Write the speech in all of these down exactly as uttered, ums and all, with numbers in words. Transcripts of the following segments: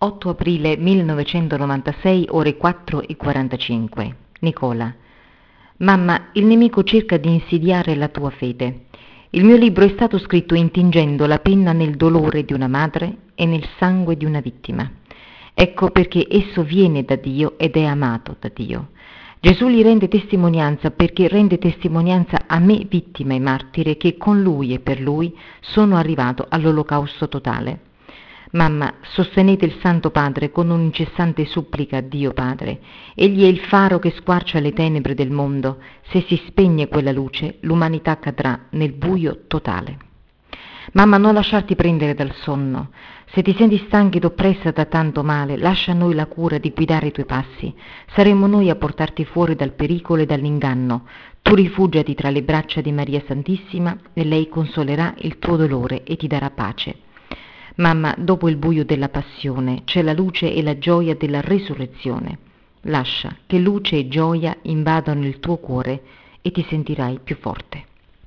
otto aprile millenovecentonovantasei, ore quattro e quarantacinque. Nicola. Mamma, il nemico cerca di insidiare la tua fede. Il mio libro è stato scritto intingendo la penna nel dolore di una madre e nel sangue di una vittima. Ecco perché esso viene da Dio ed è amato da Dio. Gesù gli rende testimonianza perché rende testimonianza a me, vittima e martire, che con Lui e per Lui sono arrivato all'olocausto totale. Mamma, sostenete il Santo Padre con un'incessante supplica a Dio Padre. Egli è il faro che squarcia le tenebre del mondo. Se si spegne quella luce, l'umanità cadrà nel buio totale. Mamma, non lasciarti prendere dal sonno. Se ti senti stanca ed oppressa da tanto male, lascia a noi la cura di guidare i tuoi passi. Saremo noi a portarti fuori dal pericolo e dall'inganno. Tu rifugiati tra le braccia di Maria Santissima e lei consolerà il tuo dolore e ti darà pace. Mamma, dopo il buio della passione c'è la luce e la gioia della resurrezione. Lascia che luce e gioia invadano il tuo cuore e ti sentirai più forte.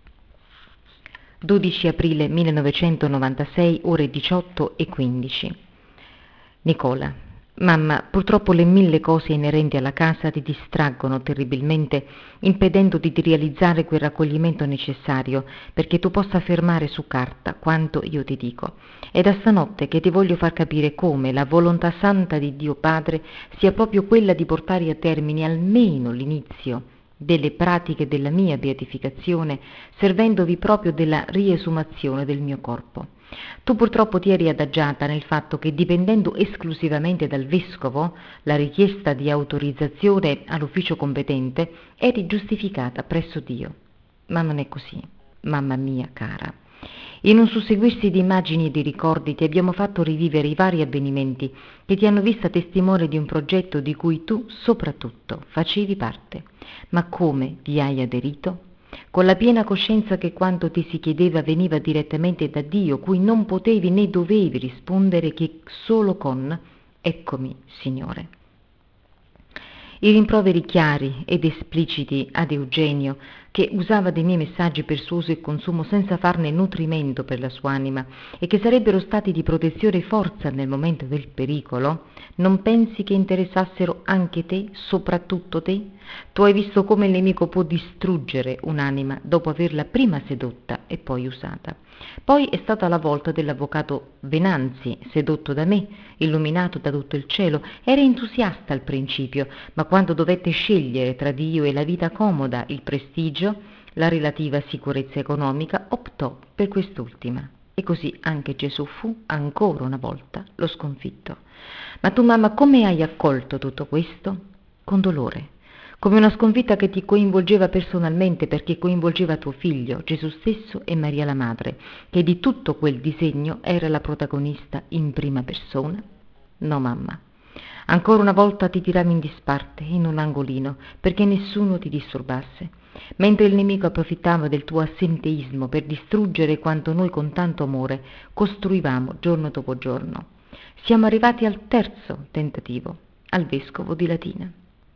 dodici aprile millenovecentonovantasei, ore diciotto e quindici. Nicola. Mamma, purtroppo le mille cose inerenti alla casa ti distraggono terribilmente, impedendoti di realizzare quel raccoglimento necessario perché tu possa fermare su carta quanto io ti dico. È da stanotte che ti voglio far capire come la volontà santa di Dio Padre sia proprio quella di portare a termine almeno l'inizio delle pratiche della mia beatificazione, servendovi proprio della riesumazione del mio corpo. Tu purtroppo ti eri adagiata nel fatto che, dipendendo esclusivamente dal vescovo, la richiesta di autorizzazione all'ufficio competente, eri giustificata presso Dio. Ma non è così, mamma mia cara. In un susseguirsi di immagini e di ricordi ti abbiamo fatto rivivere i vari avvenimenti che ti hanno vista testimone di un progetto di cui tu, soprattutto, facevi parte. Ma come vi hai aderito? Con la piena coscienza che quanto ti si chiedeva veniva direttamente da Dio, cui non potevi né dovevi rispondere che solo con «Eccomi, Signore». I rimproveri chiari ed espliciti ad Eugenio, che usava dei miei messaggi per suo uso e consumo senza farne nutrimento per la sua anima e che sarebbero stati di protezione e forza nel momento del pericolo, non pensi che interessassero anche te, soprattutto te? Tu hai visto come il nemico può distruggere un'anima dopo averla prima sedotta e poi usata. Poi è stata la volta dell'avvocato Venanzi, sedotto da me, illuminato da tutto il cielo. Era entusiasta al principio, ma quando dovette scegliere tra Dio e la vita comoda, il prestigio, la relativa sicurezza economica, optò per quest'ultima. E così anche Gesù fu, ancora una volta, lo sconfitto. Ma tu, mamma, come hai accolto tutto questo? Con dolore. Come una sconfitta che ti coinvolgeva personalmente perché coinvolgeva tuo figlio, Gesù stesso e Maria la Madre, che di tutto quel disegno era la protagonista in prima persona? No, mamma. Ancora una volta ti tiravi in disparte, in un angolino, perché nessuno ti disturbasse, mentre il nemico approfittava del tuo assenteismo per distruggere quanto noi con tanto amore costruivamo giorno dopo giorno. Siamo arrivati al terzo tentativo, al vescovo di Latina.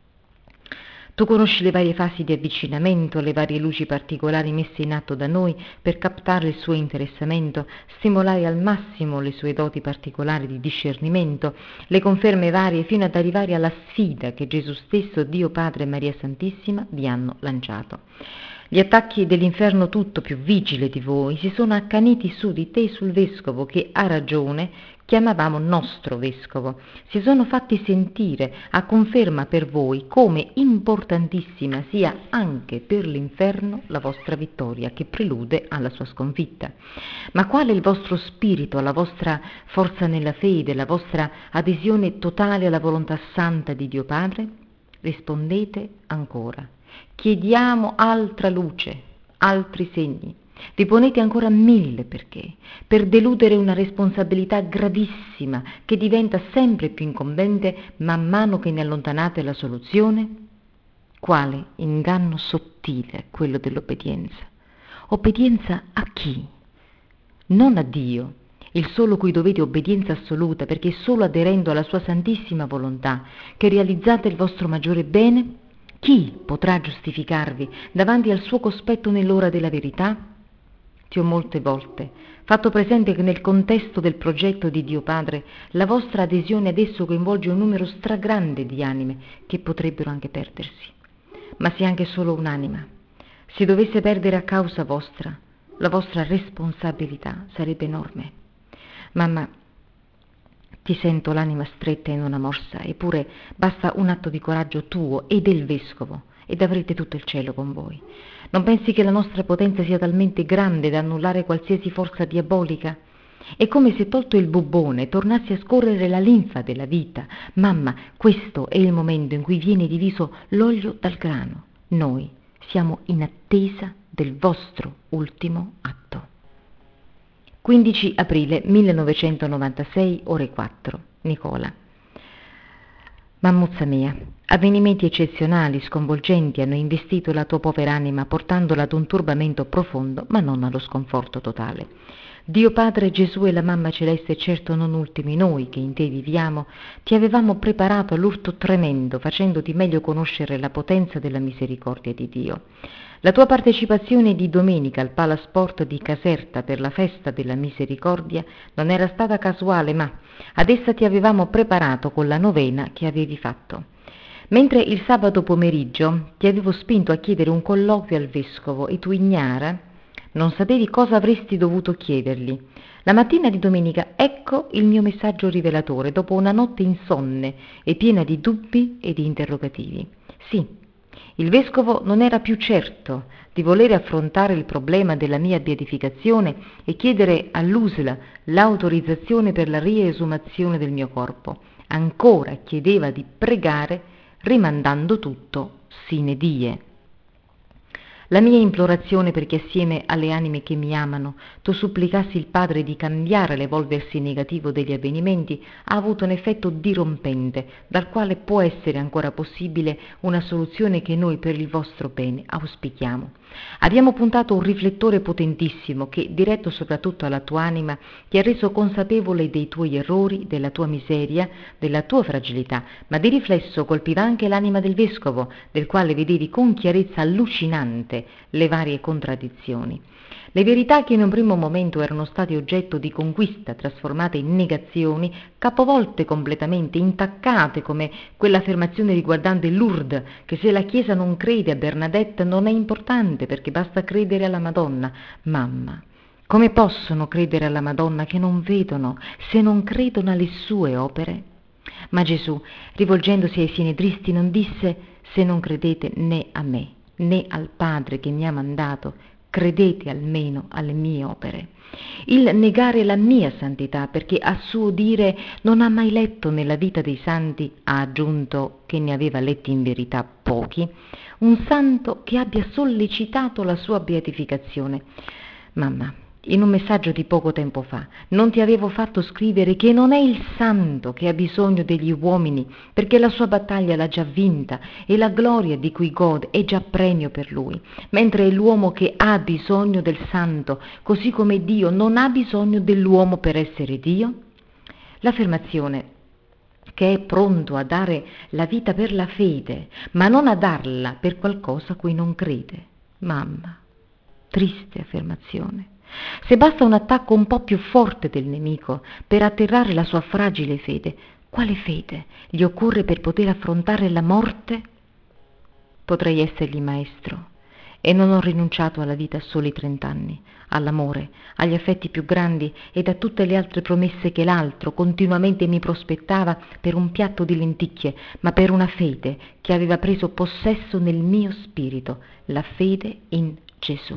Tu conosci le varie fasi di avvicinamento, le varie luci particolari messe in atto da noi per captare il suo interessamento, stimolare al massimo le sue doti particolari di discernimento, le conferme varie fino ad arrivare alla sfida che Gesù stesso, Dio Padre e Maria Santissima vi hanno lanciato. Gli attacchi dell'inferno tutto più vigile di voi si sono accaniti su di te e sul vescovo che, a ragione, chiamavamo nostro vescovo. Si sono fatti sentire a conferma per voi come importantissima sia anche per l'inferno la vostra vittoria che prelude alla sua sconfitta. Ma qual è il vostro spirito, la vostra forza nella fede, la vostra adesione totale alla volontà santa di Dio Padre? Rispondete ancora. Chiediamo altra luce, altri segni. Vi ponete ancora mille perché, per deludere una responsabilità gravissima che diventa sempre più incombente man mano che ne allontanate la soluzione? Quale inganno sottile quello dell'obbedienza? Obbedienza a chi? Non a Dio, il solo cui dovete obbedienza assoluta, perché è solo aderendo alla sua santissima volontà che realizzate il vostro maggiore bene. Chi potrà giustificarvi davanti al suo cospetto nell'ora della verità? ti ho molte volte fatto presente che nel contesto del progetto di Dio Padre la vostra adesione ad esso coinvolge un numero stragrande di anime che potrebbero anche perdersi. Ma se anche solo un'anima si dovesse perdere a causa vostra, la vostra responsabilità sarebbe enorme. Mamma, ti sento l'anima stretta in una morsa, eppure basta un atto di coraggio tuo e del vescovo ed avrete tutto il cielo con voi. Non pensi che la nostra potenza sia talmente grande da annullare qualsiasi forza diabolica? È come se, tolto il bubbone, tornasse a scorrere la linfa della vita. Mamma, questo è il momento in cui viene diviso l'olio dal grano. Noi siamo in attesa del vostro ultimo atto. quindici aprile millenovecentonovantasei, ore quattro. Nicola. Mammuzza mia, avvenimenti eccezionali, sconvolgenti hanno investito la tua povera anima portandola ad un turbamento profondo, ma non allo sconforto totale. Dio Padre, Gesù e la Mamma Celeste, certo non ultimi, noi che in te viviamo, ti avevamo preparato all'urto tremendo, facendoti meglio conoscere la potenza della misericordia di Dio. La tua partecipazione di domenica al Palasport di Caserta per la festa della misericordia non era stata casuale, ma ad essa ti avevamo preparato con la novena che avevi fatto. Mentre il sabato pomeriggio ti avevo spinto a chiedere un colloquio al vescovo e tu, ignara, non sapevi cosa avresti dovuto chiedergli. La mattina di domenica ecco il mio messaggio rivelatore, dopo una notte insonne e piena di dubbi e di interrogativi. Sì, il vescovo non era più certo di volere affrontare il problema della mia beatificazione e chiedere all'U S L l'autorizzazione per la riesumazione del mio corpo. Ancora chiedeva di pregare, rimandando tutto sine die. La mia implorazione perché assieme alle anime che mi amano tu supplicassi il Padre di cambiare l'evolversi negativo degli avvenimenti ha avuto un effetto dirompente, dal quale può essere ancora possibile una soluzione che noi per il vostro bene auspichiamo. Abbiamo puntato un riflettore potentissimo che, diretto soprattutto alla tua anima, ti ha reso consapevole dei tuoi errori, della tua miseria, della tua fragilità, ma di riflesso colpiva anche l'anima del vescovo, del quale vedevi con chiarezza allucinante le varie contraddizioni. Le verità che in un primo momento erano state oggetto di conquista, trasformate in negazioni, capovolte completamente, intaccate, come quell'affermazione riguardante Lourdes, che se la Chiesa non crede a Bernadette non è importante perché basta credere alla Madonna. Mamma, come possono credere alla Madonna che non vedono, se non credono alle sue opere? Ma Gesù, rivolgendosi ai sinedristi, non disse: se non credete né a me, né al Padre che mi ha mandato, credete almeno alle mie opere. Il negare la mia santità, perché a suo dire non ha mai letto nella vita dei santi, ha aggiunto che ne aveva letti in verità pochi, un santo che abbia sollecitato la sua beatificazione. Mamma, in un messaggio di poco tempo fa non ti avevo fatto scrivere che non è il santo che ha bisogno degli uomini, perché la sua battaglia l'ha già vinta e la gloria di cui gode è già premio per lui, mentre è l'uomo che ha bisogno del santo, così come Dio non ha bisogno dell'uomo per essere Dio? L'affermazione che è pronto a dare la vita per la fede, ma non a darla per qualcosa a cui non crede. Mamma, triste affermazione. Se basta un attacco un po' più forte del nemico per atterrare la sua fragile fede, quale fede gli occorre per poter affrontare la morte? Potrei essergli maestro e non ho rinunciato alla vita a soli trent'anni, all'amore, agli affetti più grandi ed a tutte le altre promesse che l'altro continuamente mi prospettava per un piatto di lenticchie, ma per una fede che aveva preso possesso nel mio spirito, la fede in Gesù.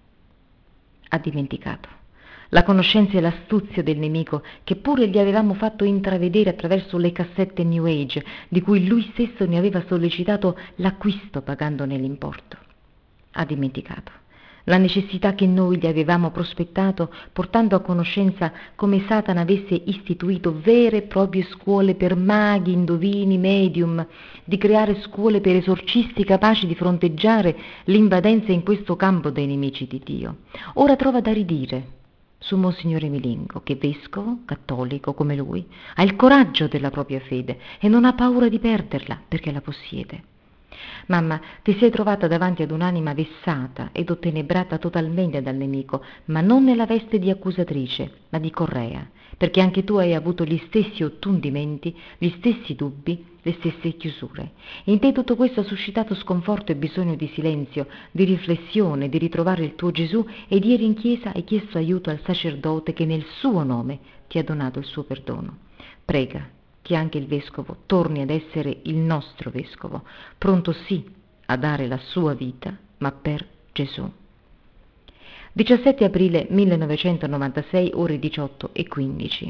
Ha dimenticato la conoscenza e l'astuzia del nemico che pure gli avevamo fatto intravedere attraverso le cassette New Age, di cui lui stesso ne aveva sollecitato l'acquisto pagandone l'importo. Ha dimenticato la necessità che noi gli avevamo prospettato, portando a conoscenza come Satana avesse istituito vere e proprie scuole per maghi, indovini, medium, di creare scuole per esorcisti capaci di fronteggiare l'invadenza in questo campo dei nemici di Dio. Ora trova da ridire su Monsignore Milingo, che vescovo, cattolico come lui, ha il coraggio della propria fede e non ha paura di perderla perché la possiede. Mamma, ti sei trovata davanti ad un'anima vessata ed ottenebrata totalmente dal nemico, ma non nella veste di accusatrice, ma di correa, perché anche tu hai avuto gli stessi ottundimenti, gli stessi dubbi, le stesse chiusure. In te tutto questo ha suscitato sconforto e bisogno di silenzio, di riflessione, di ritrovare il tuo Gesù, ed ieri in chiesa hai chiesto aiuto al sacerdote che nel suo nome ti ha donato il suo perdono. Prega che anche il vescovo torni ad essere il nostro vescovo, pronto sì a dare la sua vita, ma per Gesù. diciassette aprile millenovecentonovantasei, ore diciotto e quindici.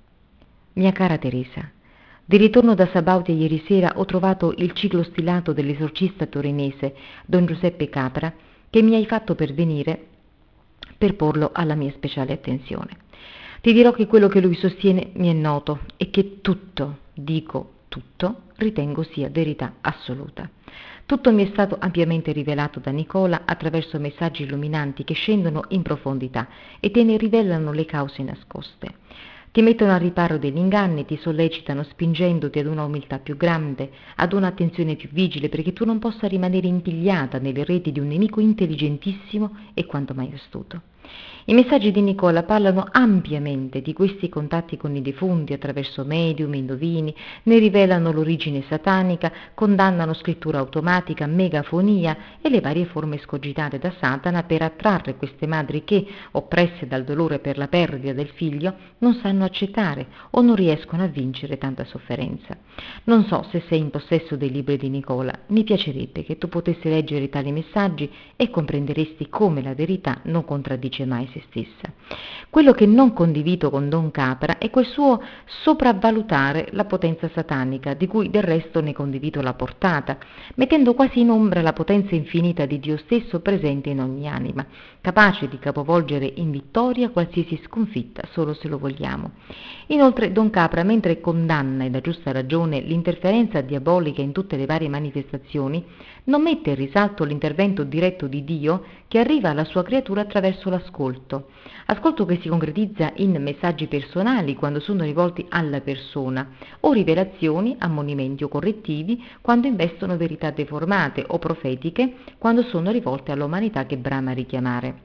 Mia cara Teresa, di ritorno da Sabaudia ieri sera ho trovato il ciclo stilato dell'esorcista torinese Don Giuseppe Capra, che mi hai fatto pervenire per porlo alla mia speciale attenzione. Ti dirò che quello che lui sostiene mi è noto e che tutto, dico tutto, ritengo sia verità assoluta. Tutto mi è stato ampiamente rivelato da Nicola attraverso messaggi illuminanti che scendono in profondità e te ne rivelano le cause nascoste. Ti mettono al riparo degli inganni, ti sollecitano spingendoti ad una umiltà più grande, ad un'attenzione più vigile, perché tu non possa rimanere impigliata nelle reti di un nemico intelligentissimo e quanto mai astuto. I messaggi di Nicola parlano ampiamente di questi contatti con i defunti attraverso medium, indovini, ne rivelano l'origine satanica, condannano scrittura automatica, megafonia e le varie forme scogitate da Satana per attrarre queste madri che, oppresse dal dolore per la perdita del figlio, non sanno accettare o non riescono a vincere tanta sofferenza. Non so se sei in possesso dei libri di Nicola, mi piacerebbe che tu potessi leggere tali messaggi e comprenderesti come la verità non contraddice mai se stessa. Quello che non condivido con Don Capra è quel suo sopravvalutare la potenza satanica, di cui del resto ne condivido la portata, mettendo quasi in ombra la potenza infinita di Dio stesso presente in ogni anima, capace di capovolgere in vittoria qualsiasi sconfitta solo se lo vogliamo. Inoltre Don Capra, mentre condanna, ed a giusta ragione, l'interferenza diabolica in tutte le varie manifestazioni, non mette in risalto l'intervento diretto di Dio che arriva alla sua creatura attraverso l'ascolto. Ascolto che si concretizza in messaggi personali quando sono rivolti alla persona, o rivelazioni, ammonimenti o correttivi quando investono verità deformate, o profetiche quando sono rivolte all'umanità che brama a richiamare.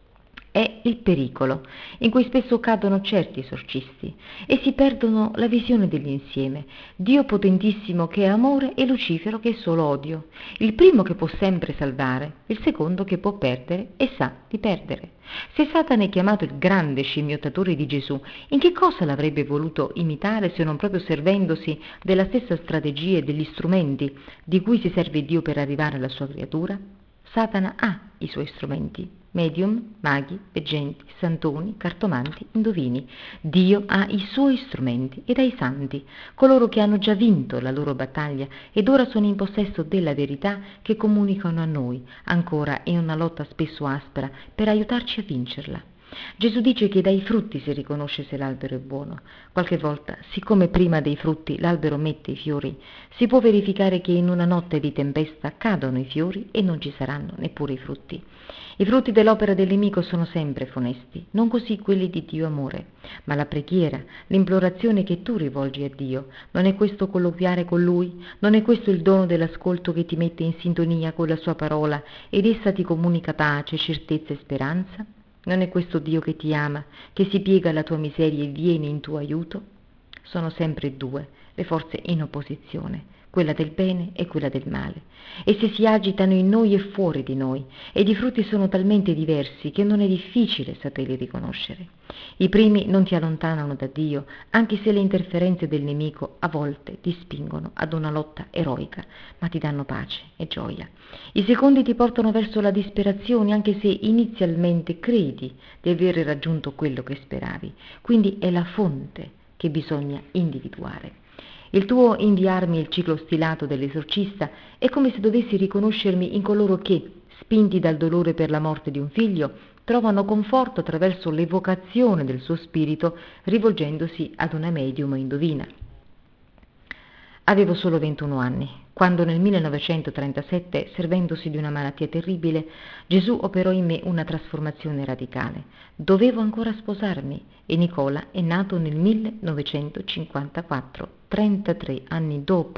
È il pericolo in cui spesso cadono certi esorcisti e si perdono la visione dell'insieme, Dio potentissimo che è amore e Lucifero che è solo odio, il primo che può sempre salvare, il secondo che può perdere e sa di perdere. Se Satana è chiamato il grande scimmiottatore di Gesù, in che cosa l'avrebbe voluto imitare se non proprio servendosi della stessa strategia e degli strumenti di cui si serve Dio per arrivare alla sua creatura? Satana ha i suoi strumenti, medium, maghi, veggenti, santoni, cartomanti, indovini. Dio ha i suoi strumenti ed ha i santi, coloro che hanno già vinto la loro battaglia ed ora sono in possesso della verità che comunicano a noi, ancora in una lotta spesso aspra, per aiutarci a vincerla. Gesù dice che dai frutti si riconosce se l'albero è buono. Qualche volta, siccome prima dei frutti l'albero mette i fiori, si può verificare che in una notte di tempesta cadono i fiori e non ci saranno neppure i frutti. I frutti dell'opera del nemico sono sempre funesti, non così quelli di Dio amore, ma la preghiera, l'implorazione che tu rivolgi a Dio, non è questo colloquiare con Lui? Non è questo il dono dell'ascolto che ti mette in sintonia con la sua parola ed essa ti comunica pace, certezza e speranza? Non è questo Dio che ti ama, che si piega alla tua miseria e viene in tuo aiuto? Sono sempre due le forze in opposizione, quella del bene e quella del male. Esse si agitano in noi e fuori di noi, ed i frutti sono talmente diversi che non è difficile saperli riconoscere. I primi non ti allontanano da Dio, anche se le interferenze del nemico a volte ti spingono ad una lotta eroica, ma ti danno pace e gioia. I secondi ti portano verso la disperazione, anche se inizialmente credi di aver raggiunto quello che speravi. Quindi è la fonte che bisogna individuare. Il tuo inviarmi il ciclo stilato dell'esorcista è come se dovessi riconoscermi in coloro che, spinti dal dolore per la morte di un figlio, trovano conforto attraverso l'evocazione del suo spirito rivolgendosi ad una medium indovina. Avevo solo ventuno anni, quando nel millenovecentotrentasette, servendosi di una malattia terribile, Gesù operò in me una trasformazione radicale. Dovevo ancora sposarmi e Nicola è nato nel millenovecentocinquantaquattro, trentatré anni dopo.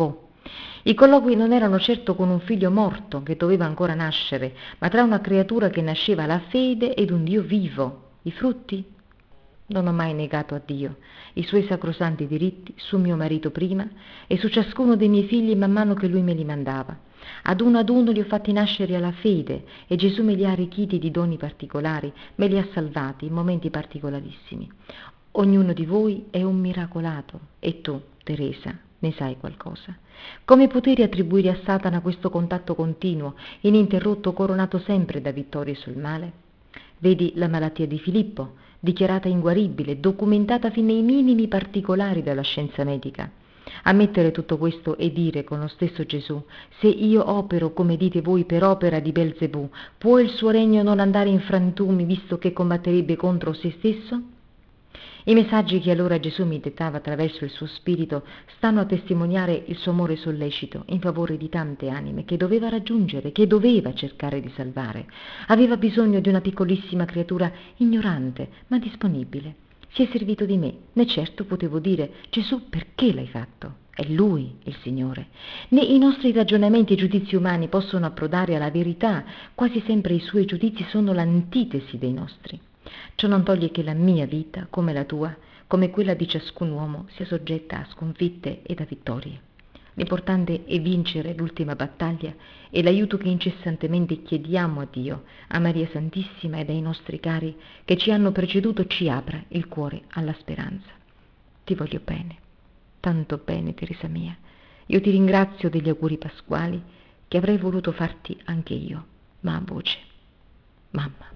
I colloqui non erano certo con un figlio morto che doveva ancora nascere, ma tra una creatura che nasceva la fede ed un Dio vivo. I frutti? Non ho mai negato a Dio i suoi sacrosanti diritti su mio marito prima e su ciascuno dei miei figli man mano che lui me li mandava. Ad uno ad uno li ho fatti nascere alla fede e Gesù me li ha arricchiti di doni particolari, me li ha salvati in momenti particolarissimi. Ognuno di voi è un miracolato e tu, Teresa, ne sai qualcosa. Come potevi attribuire a Satana questo contatto continuo, ininterrotto, coronato sempre da vittorie sul male? Vedi la malattia di Filippo, dichiarata inguaribile, documentata fino ai minimi particolari dalla scienza medica. Ammettere tutto questo e dire con lo stesso Gesù: se io opero come dite voi per opera di Belzebù, può il suo regno non andare in frantumi visto che combatterebbe contro se stesso? I messaggi che allora Gesù mi dettava attraverso il suo spirito stanno a testimoniare il suo amore sollecito in favore di tante anime che doveva raggiungere, che doveva cercare di salvare. Aveva bisogno di una piccolissima creatura ignorante ma disponibile. Si è servito di me, né certo potevo dire: Gesù, perché l'hai fatto? È Lui il Signore. Né i nostri ragionamenti e giudizi umani possono approdare alla verità, quasi sempre i suoi giudizi sono l'antitesi dei nostri. Ciò non toglie che la mia vita, come la tua, come quella di ciascun uomo, sia soggetta a sconfitte ed a vittorie. L'importante è vincere l'ultima battaglia e l'aiuto che incessantemente chiediamo a Dio, a Maria Santissima ed ai nostri cari che ci hanno preceduto ci apra il cuore alla speranza. Ti voglio bene, tanto bene, Teresa mia. Io ti ringrazio degli auguri pasquali che avrei voluto farti anche io, ma a voce. Mamma.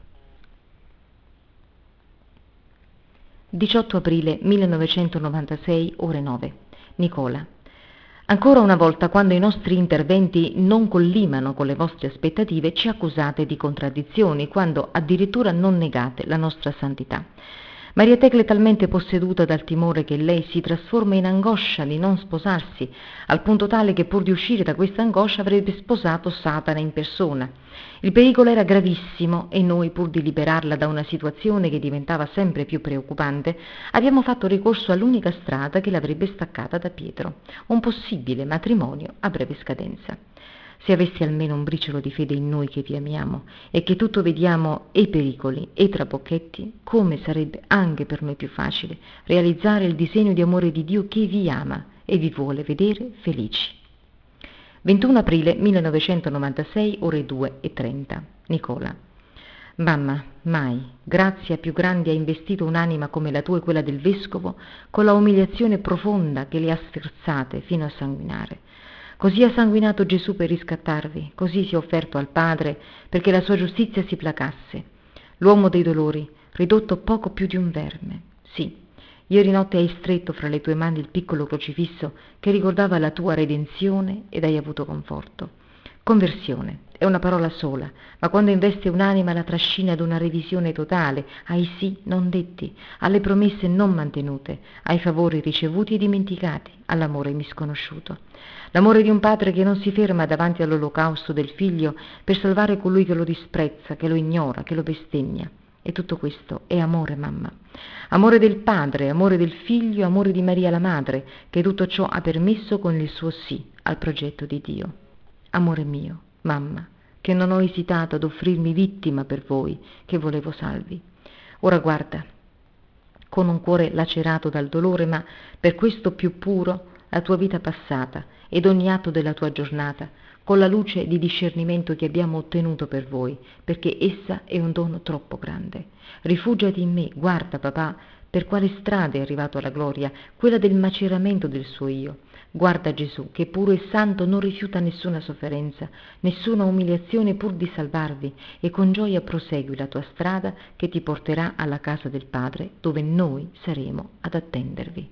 diciotto aprile millenovecentonovantasei, ore nove. Nicola. Ancora una volta, quando i nostri interventi non collimano con le vostre aspettative, ci accusate di contraddizioni, quando addirittura non negate la nostra santità. Maria Tecla è talmente posseduta dal timore che lei si trasforma in angoscia di non sposarsi, al punto tale che pur di uscire da questa angoscia avrebbe sposato Satana in persona. Il pericolo era gravissimo e noi, pur di liberarla da una situazione che diventava sempre più preoccupante, abbiamo fatto ricorso all'unica strada che l'avrebbe staccata da Pietro, un possibile matrimonio a breve scadenza. Se avessi almeno un briciolo di fede in noi che vi amiamo e che tutto vediamo e pericoli e trabocchetti, come sarebbe anche per noi più facile realizzare il disegno di amore di Dio che vi ama e vi vuole vedere felici. ventuno aprile millenovecentonovantasei, ore due e trenta. Nicola. Mamma, mai grazia più grande ha investito un'anima come la tua e quella del vescovo con la umiliazione profonda che le ha sferzate fino a sanguinare. Così ha sanguinato Gesù per riscattarvi, così si è offerto al Padre perché la sua giustizia si placasse. L'uomo dei dolori, ridotto poco più di un verme. Sì, ieri notte hai stretto fra le tue mani il piccolo crocifisso che ricordava la tua redenzione ed hai avuto conforto. Conversione è una parola sola, ma quando investe un'anima la trascina ad una revisione totale, ai sì non detti, alle promesse non mantenute, ai favori ricevuti e dimenticati, all'amore misconosciuto. L'amore di un padre che non si ferma davanti all'olocausto del figlio per salvare colui che lo disprezza, che lo ignora, che lo bestemmia. E tutto questo è amore, mamma. Amore del padre, amore del figlio, amore di Maria la madre, che tutto ciò ha permesso con il suo sì al progetto di Dio. Amore mio, mamma, che non ho esitato ad offrirmi vittima per voi, che volevo salvi. Ora guarda, con un cuore lacerato dal dolore, ma per questo più puro, la tua vita passata ed ogni atto della tua giornata, con la luce di discernimento che abbiamo ottenuto per voi, perché essa è un dono troppo grande. Rifugiati in me, guarda papà, per quale strada è arrivato alla gloria, quella del maceramento del suo io. Guarda Gesù, che puro e santo non rifiuta nessuna sofferenza, nessuna umiliazione pur di salvarvi, e con gioia prosegui la tua strada che ti porterà alla casa del Padre, dove noi saremo ad attendervi.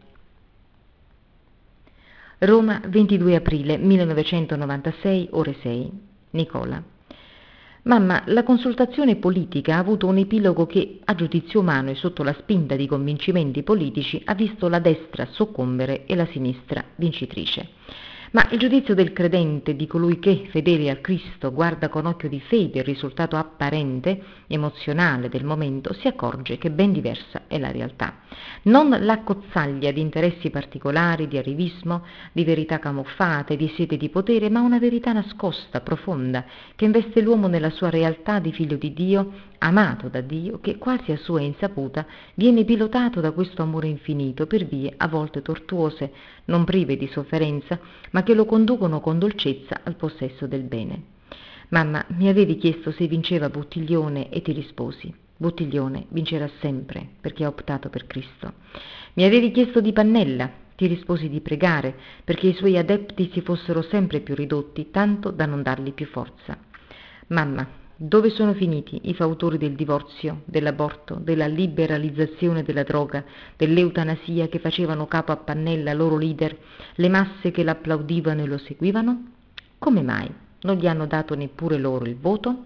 Roma, ventidue aprile millenovecentonovantasei, ore sei. Nicola. Mamma, la consultazione politica ha avuto un epilogo che, a giudizio umano e sotto la spinta di convincimenti politici, ha visto la destra soccombere e la sinistra vincitrice. Ma il giudizio del credente, di colui che, fedele al Cristo, guarda con occhio di fede il risultato apparente, emozionale del momento, si accorge che ben diversa è la realtà. Non l'accozzaglia di interessi particolari, di arrivismo, di verità camuffate, di sete di potere, ma una verità nascosta, profonda, che investe l'uomo nella sua realtà di figlio di Dio, amato da Dio, che quasi a sua insaputa viene pilotato da questo amore infinito per vie a volte tortuose, non prive di sofferenza, ma che lo conducono con dolcezza al possesso del bene. Mamma, mi avevi chiesto se vinceva Buttiglione e ti risposi. Buttiglione vincerà sempre perché ha optato per Cristo. Mi avevi chiesto di Pannella, ti risposi di pregare perché i suoi adepti si fossero sempre più ridotti, tanto da non dargli più forza. Mamma, dove sono finiti i fautori del divorzio, dell'aborto, della liberalizzazione della droga, dell'eutanasia che facevano capo a Pannella, loro leader, le masse che l'applaudivano e lo seguivano? Come mai non gli hanno dato neppure loro il voto?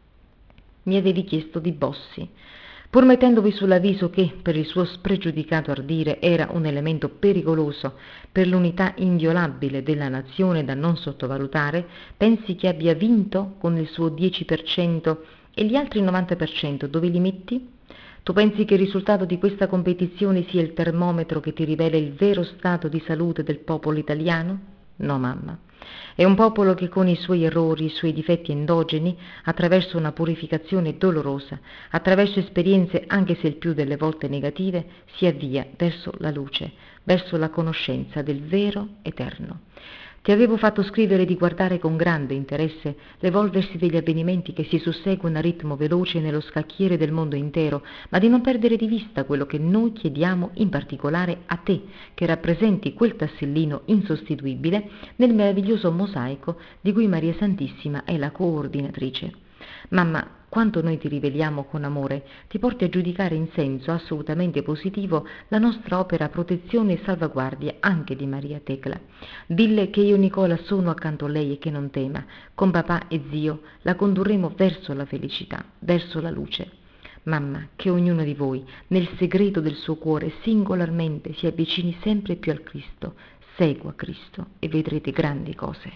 Mi avevi chiesto di Bossi, pur mettendovi sull'avviso che, per il suo spregiudicato ardire, era un elemento pericoloso per l'unità inviolabile della nazione da non sottovalutare, pensi che abbia vinto con il suo dieci per cento e gli altri novanta per cento dove li metti? Tu pensi che il risultato di questa competizione sia il termometro che ti rivela il vero stato di salute del popolo italiano? No, mamma. È un popolo che con i suoi errori, i suoi difetti endogeni, attraverso una purificazione dolorosa, attraverso esperienze anche se il più delle volte negative, si avvia verso la luce, verso la conoscenza del vero eterno. Ti avevo fatto scrivere di guardare con grande interesse l'evolversi degli avvenimenti che si susseguono a ritmo veloce nello scacchiere del mondo intero, ma di non perdere di vista quello che noi chiediamo in particolare a te, che rappresenti quel tassellino insostituibile nel meraviglioso mosaico di cui Maria Santissima è la coordinatrice. Mamma, quanto noi ti riveliamo con amore, ti porti a giudicare in senso assolutamente positivo la nostra opera protezione e salvaguardia anche di Maria Tecla. Dille che io Nicola sono accanto a lei e che non tema. Con papà e zio la condurremo verso la felicità, verso la luce. Mamma, che ognuno di voi, nel segreto del suo cuore, singolarmente si avvicini sempre più al Cristo, segua Cristo e vedrete grandi cose.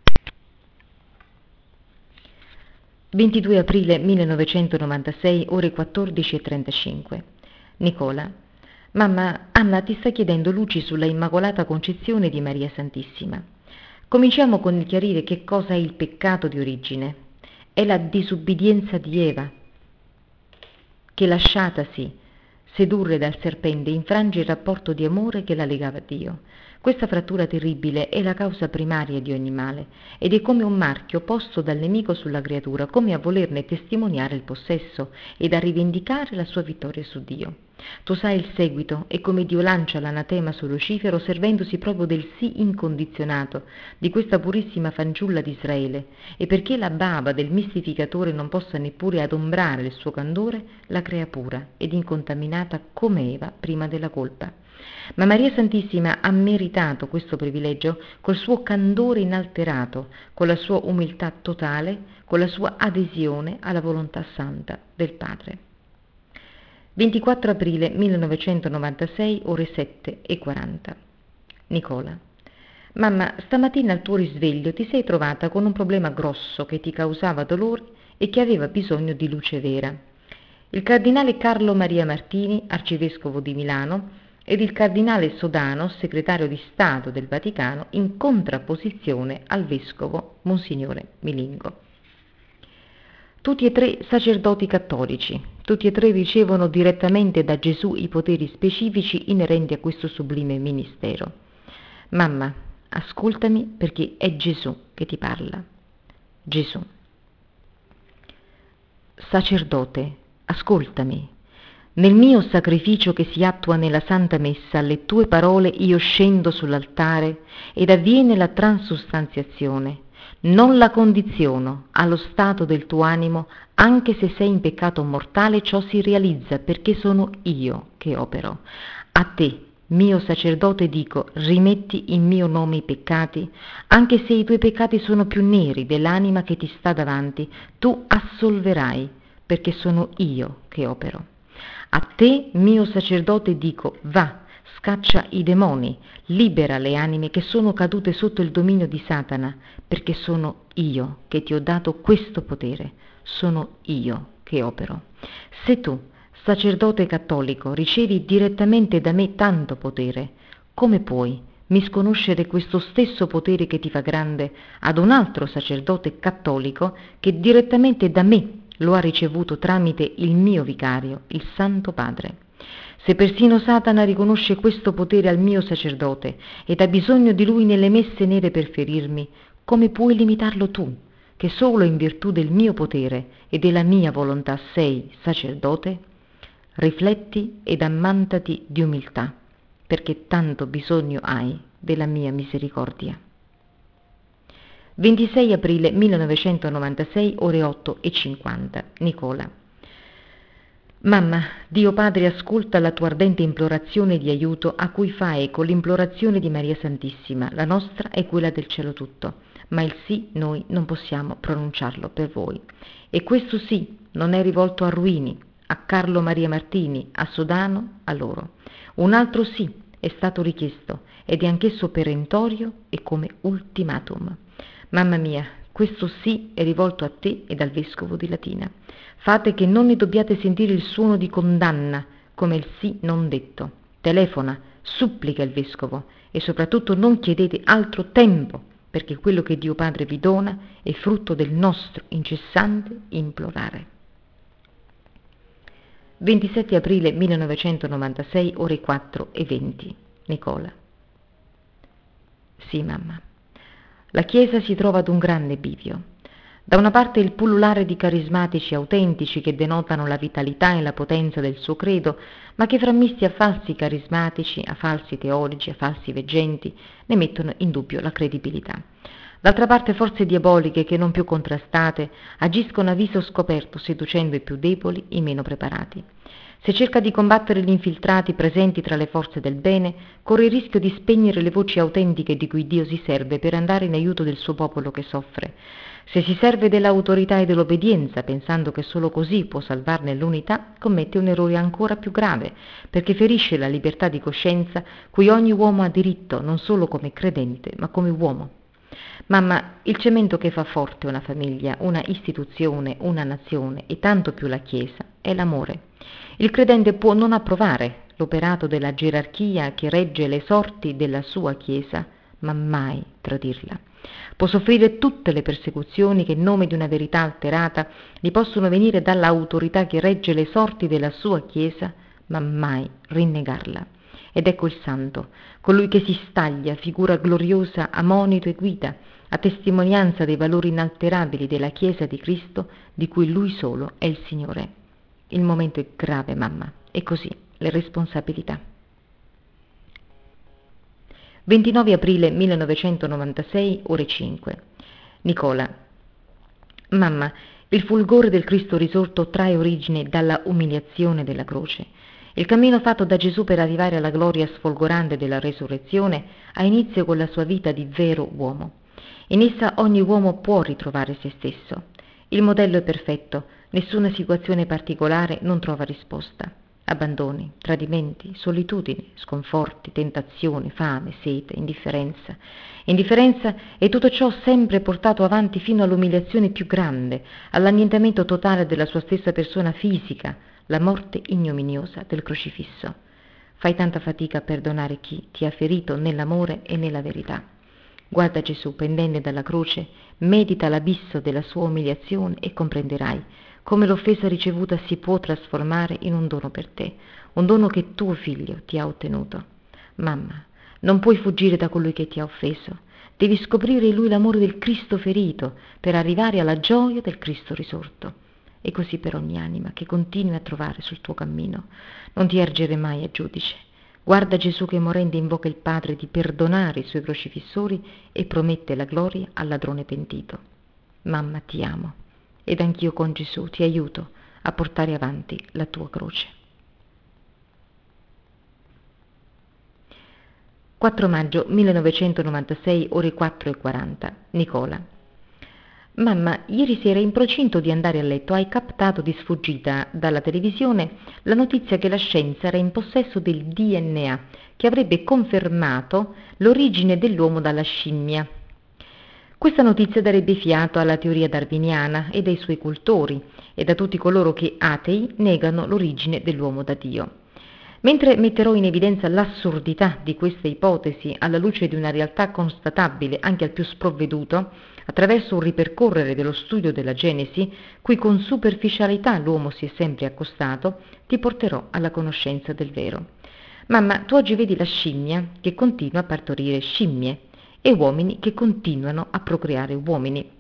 ventidue aprile millenovecentonovantasei, ore quattordici e trentacinque. Nicola. Mamma, Anna ti sta chiedendo luci sulla Immacolata Concezione di Maria Santissima. Cominciamo con il chiarire che cosa è il peccato di origine. È la disubbidienza di Eva, che lasciatasi sedurre dal serpente infrange il rapporto di amore che la legava a Dio. Questa frattura terribile è la causa primaria di ogni male ed è come un marchio posto dal nemico sulla creatura, come a volerne testimoniare il possesso ed a rivendicare la sua vittoria su Dio. Tu sai il seguito e come Dio lancia l'anatema su Lucifero servendosi proprio del sì incondizionato di questa purissima fanciulla di Israele, e perché la bava del mistificatore non possa neppure adombrare il suo candore, la crea pura ed incontaminata come Eva prima della colpa. Ma Maria Santissima ha meritato questo privilegio col suo candore inalterato, con la sua umiltà totale, con la sua adesione alla volontà santa del Padre. ventiquattro aprile millenovecentonovantasei, ore sette e quaranta. Nicola. Mamma, stamattina al tuo risveglio ti sei trovata con un problema grosso che ti causava dolore e che aveva bisogno di luce vera. Il cardinale Carlo Maria Martini, arcivescovo di Milano, ed il cardinale Sodano, segretario di Stato del Vaticano, in contrapposizione al vescovo Monsignore Milingo. Tutti e tre sacerdoti cattolici, tutti e tre ricevono direttamente da Gesù i poteri specifici inerenti a questo sublime ministero. Mamma, ascoltami perché è Gesù che ti parla. Gesù. Sacerdote, ascoltami. Nel mio sacrificio che si attua nella Santa Messa, alle tue parole io scendo sull'altare ed avviene la transustanziazione. Non la condiziono allo stato del tuo animo, anche se sei in peccato mortale, ciò si realizza perché sono io che opero. A te, mio sacerdote, dico, rimetti in mio nome i peccati, anche se i tuoi peccati sono più neri dell'anima che ti sta davanti, tu assolverai, perché sono io che opero. A te, mio sacerdote, dico, va, scaccia i demoni, libera le anime che sono cadute sotto il dominio di Satana, perché sono io che ti ho dato questo potere, sono io che opero. Se tu, sacerdote cattolico, ricevi direttamente da me tanto potere, come puoi misconoscere questo stesso potere che ti fa grande ad un altro sacerdote cattolico che direttamente da me lo ha ricevuto tramite il mio vicario, il Santo Padre? Se persino Satana riconosce questo potere al mio sacerdote ed ha bisogno di lui nelle messe nere per ferirmi, come puoi limitarlo tu, che solo in virtù del mio potere e della mia volontà sei sacerdote? Rifletti ed ammantati di umiltà, perché tanto bisogno hai della mia misericordia. ventisei aprile millenovecentonovantasei, ore otto e cinquanta. Nicola. Mamma, Dio Padre ascolta la tua ardente implorazione di aiuto a cui fa eco l'implorazione di Maria Santissima, la nostra e quella del cielo tutto, ma il sì noi non possiamo pronunciarlo per voi. E questo sì non è rivolto a Ruini, a Carlo Maria Martini, a Sodano, a loro. Un altro sì è stato richiesto ed è anch'esso perentorio e come ultimatum. Mamma mia, questo sì è rivolto a te e al vescovo di Latina. Fate che non ne dobbiate sentire il suono di condanna, come il sì non detto. Telefona, supplica il vescovo e soprattutto non chiedete altro tempo, perché quello che Dio Padre vi dona è frutto del nostro incessante implorare. ventisette aprile millenovecentonovantasei, ore quattro e venti. Nicola. Sì, mamma. La Chiesa si trova ad un grande bivio. Da una parte il pullulare di carismatici autentici che denotano la vitalità e la potenza del suo credo, ma che frammisti a falsi carismatici, a falsi teologi, a falsi veggenti, ne mettono in dubbio la credibilità. D'altra parte forze diaboliche che non più contrastate agiscono a viso scoperto, seducendo i più deboli, i meno preparati. Se cerca di combattere gli infiltrati presenti tra le forze del bene, corre il rischio di spegnere le voci autentiche di cui Dio si serve per andare in aiuto del suo popolo che soffre. Se si serve dell'autorità e dell'obbedienza, pensando che solo così può salvarne l'unità, commette un errore ancora più grave, perché ferisce la libertà di coscienza cui ogni uomo ha diritto, non solo come credente, ma come uomo. Mamma, il cemento che fa forte una famiglia, una istituzione, una nazione e tanto più la Chiesa è l'amore. Il credente può non approvare l'operato della gerarchia che regge le sorti della sua Chiesa, ma mai tradirla. Può soffrire tutte le persecuzioni che in nome di una verità alterata gli possono venire dall'autorità che regge le sorti della sua Chiesa, ma mai rinnegarla. Ed ecco il santo, colui che si staglia, figura gloriosa a monito e guida, a testimonianza dei valori inalterabili della Chiesa di Cristo, di cui lui solo è il Signore. Il momento è grave, mamma, e così le responsabilità. ventinove aprile millenovecentonovantasei, ore cinque. Nicola. Mamma, il fulgore del Cristo risorto trae origine dalla umiliazione della croce. Il cammino fatto da Gesù per arrivare alla gloria sfolgorante della resurrezione ha inizio con la sua vita di vero uomo. In essa ogni uomo può ritrovare se stesso. Il modello è perfetto, nessuna situazione particolare non trova risposta. Abbandoni, tradimenti, solitudini, sconforti, tentazioni, fame, sete, indifferenza. Indifferenza è tutto ciò sempre portato avanti fino all'umiliazione più grande, all'annientamento totale della sua stessa persona fisica, la morte ignominiosa del crocifisso. Fai tanta fatica a perdonare chi ti ha ferito nell'amore e nella verità. Guarda Gesù pendente dalla croce, medita l'abisso della sua umiliazione e comprenderai come l'offesa ricevuta si può trasformare in un dono per te, un dono che tuo figlio ti ha ottenuto. Mamma, non puoi fuggire da colui che ti ha offeso. Devi scoprire in lui l'amore del Cristo ferito per arrivare alla gioia del Cristo risorto. E così per ogni anima che continui a trovare sul tuo cammino. Non ti ergere mai a giudice. Guarda Gesù che morendo invoca il Padre di perdonare i suoi crocifissori e promette la gloria al ladrone pentito. Mamma, ti amo. Ed anch'io con Gesù ti aiuto a portare avanti la tua croce. quattro maggio millenovecentonovantasei, ore quattro e quaranta. Nicola. Mamma, ieri sera in procinto di andare a letto hai captato di sfuggita dalla televisione la notizia che la scienza era in possesso del D N A, che avrebbe confermato l'origine dell'uomo dalla scimmia. Questa notizia darebbe fiato alla teoria darwiniana e dai suoi cultori e da tutti coloro che, atei, negano l'origine dell'uomo da Dio. Mentre metterò in evidenza l'assurdità di questa ipotesi alla luce di una realtà constatabile anche al più sprovveduto, attraverso un ripercorrere dello studio della Genesi, cui con superficialità l'uomo si è sempre accostato, ti porterò alla conoscenza del vero. Mamma, tu oggi vedi la scimmia che continua a partorire scimmie e uomini che continuano a procreare uomini.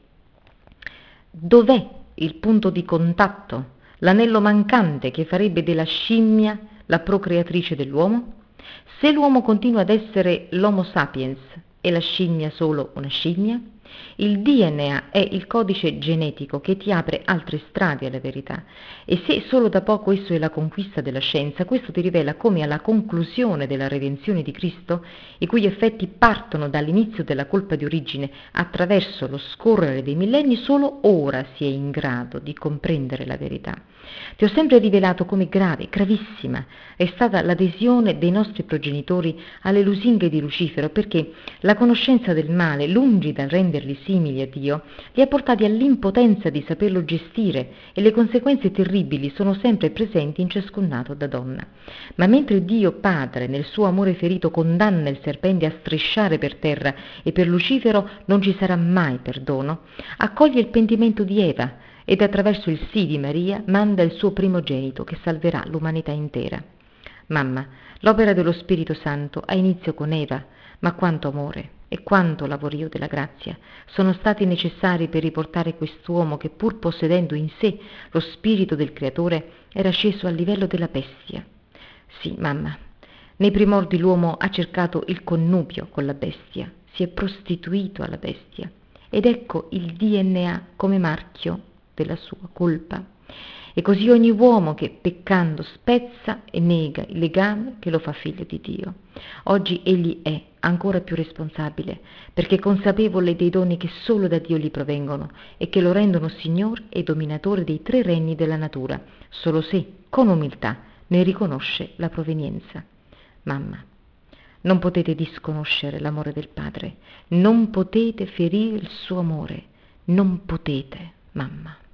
Dov'è il punto di contatto, l'anello mancante che farebbe della scimmia la procreatrice dell'uomo? Se l'uomo continua ad essere l'Homo sapiens e la scimmia solo una scimmia, il D N A è il codice genetico che ti apre altre strade alla verità, e se solo da poco esso è la conquista della scienza, questo ti rivela come alla conclusione della redenzione di Cristo, i cui effetti partono dall'inizio della colpa di origine attraverso lo scorrere dei millenni, solo ora si è in grado di comprendere la verità. Ti ho sempre rivelato come grave, gravissima è stata l'adesione dei nostri progenitori alle lusinghe di Lucifero, perché la conoscenza del male, lungi dal renderli simili a Dio, li ha portati all'impotenza di saperlo gestire, e le conseguenze terribili sono sempre presenti in ciascun nato da donna. Ma mentre Dio Padre, nel suo amore ferito, condanna il serpente a strisciare per terra e per Lucifero non ci sarà mai perdono, accoglie il pentimento di Eva ed attraverso il sì di Maria manda il suo primogenito che salverà l'umanità intera. Mamma, l'opera dello Spirito Santo ha inizio con Eva, ma quanto amore e quanto lavorio della grazia sono stati necessari per riportare quest'uomo che, pur possedendo in sé lo spirito del Creatore, era sceso al livello della bestia. Sì, mamma, nei primordi l'uomo ha cercato il connubio con la bestia, si è prostituito alla bestia, ed ecco il D N A come marchio della sua colpa. E così ogni uomo che, peccando, spezza e nega il legame che lo fa figlio di Dio. Oggi egli è ancora più responsabile, perché è consapevole dei doni che solo da Dio gli provengono e che lo rendono Signore e dominatore dei tre regni della natura, solo se, con umiltà, ne riconosce la provenienza. Mamma, non potete disconoscere l'amore del Padre, non potete ferire il suo amore, non potete, mamma.